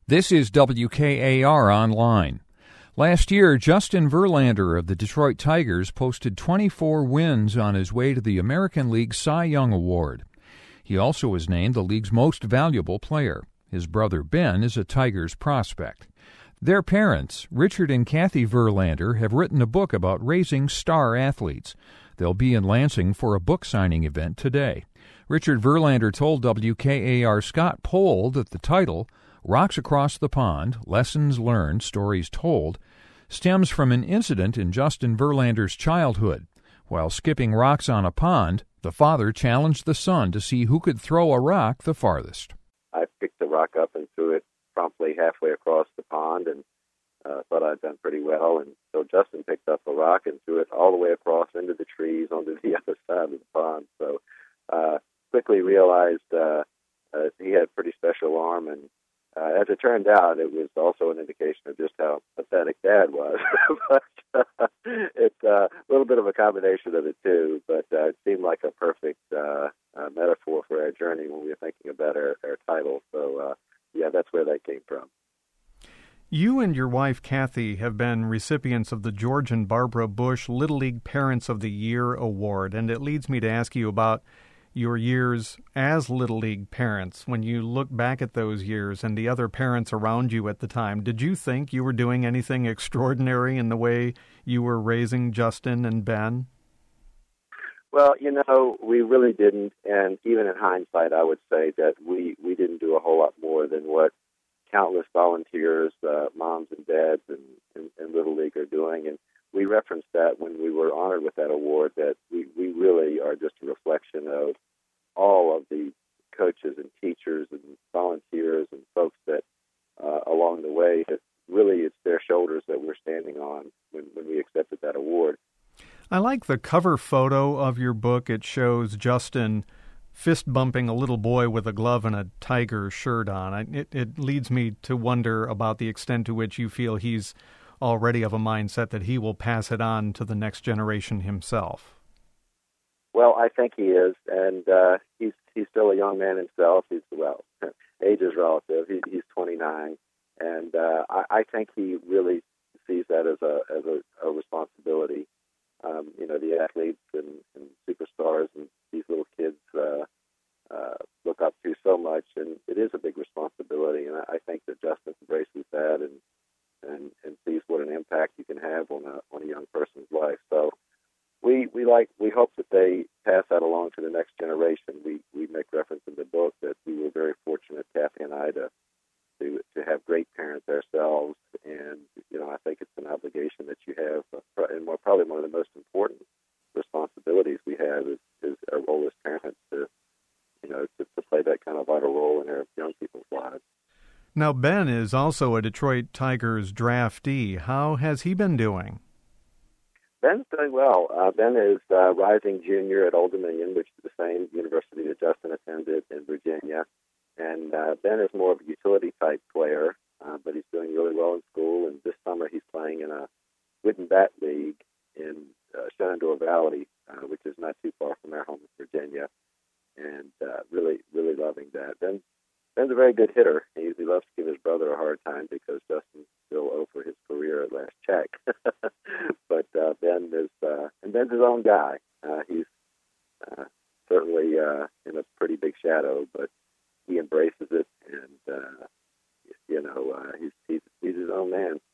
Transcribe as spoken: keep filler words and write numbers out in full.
This is W K A R Online. Last year, Justin Verlander of the Detroit Tigers posted twenty-four wins on his way to the American League Cy Young Award. He also was named the league's most valuable player. His brother Ben is a Tigers prospect. Their parents, Richard and Kathy Verlander, have written a book about raising star athletes. They'll be in Lansing for a book signing event today. Richard Verlander told W K A R Scott Pohl that the title, Rocks Across the Pond, Lessons Learned, Stories Told, stems from an incident in Justin Verlander's childhood. While skipping rocks on a pond, the father challenged the son to see who could throw a rock the farthest. I picked the rock up and threw it promptly halfway across the pond and uh, thought I'd done pretty well. And so Justin picked up a rock and threw it all the way across into the trees onto the other side of the pond. So uh, quickly realized uh, uh, he had a pretty special arm, and Uh, as it turned out, it was also an indication of just how pathetic Dad was. but uh, it's uh, a little bit of a combination of the two, but uh, it seemed like a perfect uh, uh, metaphor for our journey when we were thinking about our, our title. So, uh, yeah, that's where that came from. You and your wife, Kathy, have been recipients of the George and Barbara Bush Little League Parents of the Year Award, and it leads me to ask you about your years as Little League parents. When you look back at those years and the other parents around you at the time, did you think you were doing anything extraordinary in the way you were raising Justin and Ben? Well, you know, we really didn't, and even in hindsight, I would say that we, we didn't do a whole lot more than what countless volunteers, uh, moms and dads and, and, and Little League are doing, and we referenced that when we were honored with that award, that we, we really are just a reflection of all of the coaches and teachers and volunteers and folks that uh, along the way, that really it's their shoulders that we're standing on when, when we accepted that award. I like the cover photo of your book. It shows Justin fist bumping a little boy with a glove and a Tiger shirt on. I, it, it leads me to wonder about the extent to which you feel he's already of a mindset that he will pass it on to the next generation himself. Well, I think he is, and uh, he's he's still a young man himself. He's, well, age is relative. He, he's twenty-nine, and uh, I, I think he really sees that as a as a, a responsibility. Um, you know, the athletes and, and superstars and these little kids uh, uh, look up to so much, and it is a big responsibility, and I, I think that Justin embraces that and And, and sees what an impact you can have on a on a young person's life. So we we like we hope that they pass that along to the next generation. We we make reference in the book that we were very fortunate, Kathy and I, to to to have great parents ourselves, and you know I think it's an obligation that you have, and more, probably one of the most important responsibilities we have is, is our role as parents to you know to, to play that kind of vital role in our young people's lives. Now, Ben is also a Detroit Tigers draftee. How has he been doing? Ben's doing well. Uh, Ben is uh, rising junior at Old Dominion, which is the same university that Justin attended in Virginia. And uh, Ben is more of a utility-type player, uh, but he's doing really well in school. And this summer he's playing in a wooden bat league in uh, Shenandoah Valley, uh, which is not too far from our home in Virginia. And uh, really, really loving that. Ben Ben's a very good hitter. He usually loves to give his brother a hard time because Justin's still over his career at last check. but uh, Ben is, uh, and Ben's his own guy. Uh, he's uh, certainly uh, in a pretty big shadow, but he embraces it, and uh, you know uh, he's, he's he's his own man.